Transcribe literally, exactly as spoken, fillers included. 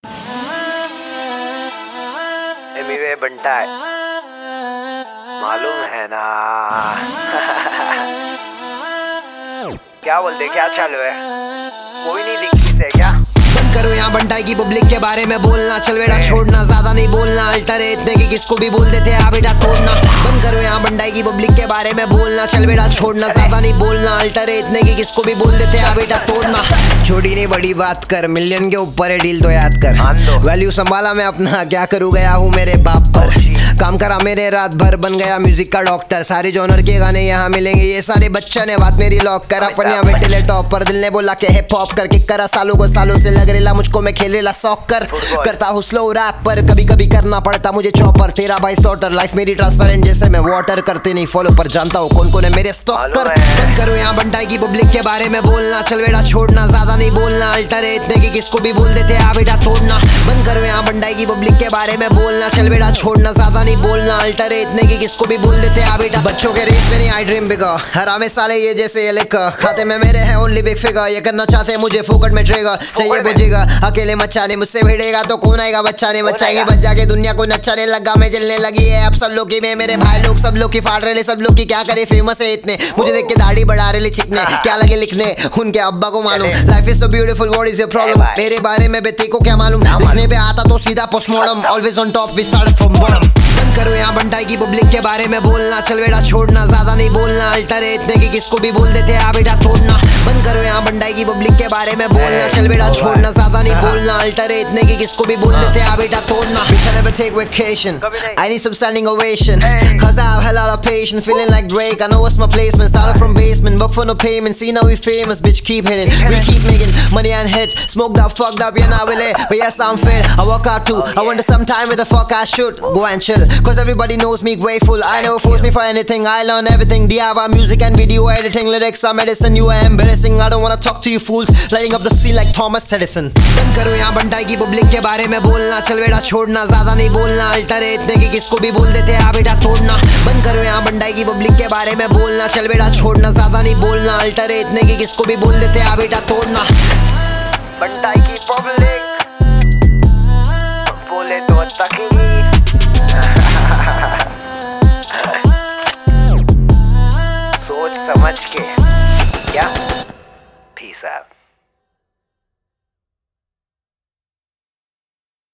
एमिवे बंटा है, मालूम है ना। क्या बोलते, क्या चालू है? कोई नहीं दिखती है क्या? बंद करो यहाँ बंटाई की पब्लिक के बारे में बोलना, चल बेटा छोड़ना, ज्यादा नहीं बोलना। अल्टर है इतने की किसको भी बोल देते आ बेटा तोड़ना। बंद करो यहाँ बंटाई की पब्लिक के बारे में बोलना, चल बेटा छोड़ना, ज्यादा नहीं बोलना। अल्टर है इतने की किसको भी बोल देते आ बेटा तोड़ना। छोटी नहीं बड़ी बात कर, मिलियन के ऊपर है डील तो याद कर। वैल्यू संभाला मैं अपना, क्या करूँ गया हूँ मेरे बाप पर। काम करा मेरे रात भर, बन गया म्यूजिक का डॉक्टर। सारे जॉनर के गाने यहाँ मिलेंगे, ये सारे बच्चे ने बात मेरी लॉक कर। अपन यहाँ बैठे ले टॉप पर, दिल ने बोला के हिप हॉप कर। किक करा सालों को सालों से लग रेला मुझको, मैं खेलेला सॉक कर। करता हूँ स्लो रैप पर, कभी कभी करना पड़ता मुझे चॉपर। तेरा भाई स्लॉटर, लाइफ मेरी ट्रांसपेरेंट जैसे मैं वाटर। करते नहीं फॉलो पर जानता हूँ कौन कौन है मेरे स्टॉक कर। बंद करो यहाँ बंटाई की पब्लिक के बारे में बोलना, चल बेटा छोड़ना, ज्यादा नहीं बोलना। अल्टर है इतने की किसको भी बोल देते आ बेटा तोड़ना। बंद करो यहाँ बंटाई की पब्लिक के बारे में बोलना, चल बेटा छोड़ना, ज्यादा नहीं बोलना। अल्टर है इतने की किसको भी बोल देते आ बेटा। बच्चों के रेस में नहीं आई ड्रीम बिगर, हरामे साले ये जैसे ये लिख। खाते में मेरे है ओनली बिग फिगर, ये करना चाहते हैं मुझे फोकट में ट्रेगर। चाहिए बुझेगा अकेले मचाने, मुझसे भिड़ेगा तो कौन आएगा बच्चाने। बच्चाएंगे बच जाके दुनिया को नचाने, लगा मैं जलने लगी है अब सब लोग की। मैं मेरे भाई लोग सब लोग की फाड़ रहे, सब लोग की क्या करे, फेमस है इतने। मुझे देख के दाढ़ी बढ़ा रहे छिकने, क्या लगे लिखने उनके अब्बा को मालूम। Life is so beautiful, what is your problem. मेरे बारे में बेटे को क्या मालूम, लिखने पे आता तो सीधा postmortem. Always on top, we start from bottom. बंद करो यहाँ बंटाई की पब्लिक के बारे में बोलना, चल बेटा छोड़ना, ज्यादा नहीं बोलना। अल्टर है इतने की किसको भी बोल देते आ बेटा तोड़ना। बंद करो यहाँ बंटाई की पब्लिक के बारे में बोलना, चल बेटा छोड़ना, ज्यादा नहीं बोलना। अल्टर है इतने की किसको भी बोल देते आ बेटा तोड़ना। Bitch, I never take vacation, I need some standing ovation, cause I have a lot of patience. Feeling like Drake, I know what's my placement. Started from basement, but for no payment. See now we famous, bitch keep hitting. We keep making money and hits. Smoked up, fucked up, yeah now we lit. But yes I'm fit, I work out too. I wonder sometime where the fuck I should go and chill, cause everybody knows me grateful. I never force me for anything, I learn everything. D I Y music and video editing, lyrics are medicine. You are embarrassing, I don't wanna talk to you fools. Lighting up the scene like Thomas Edison. बंद करो यहाँ बंटाई की public के बारे में बोलना, चल बेटा छोड़ना, ज्यादा नहीं बोलना। अल्टर है इतने की किसको भी बोल देते आ बेटा तोड़ना। बंद करो यहाँ बंटाई की पब्लिक के बारे में बोलना, चल बेटा छोड़ना, ज्यादा नहीं बोलना। अल्टर है इतने की किसको भी बोल देते आ बेटा तोड़ना। बंटाई की पब्लिक बोले तो तक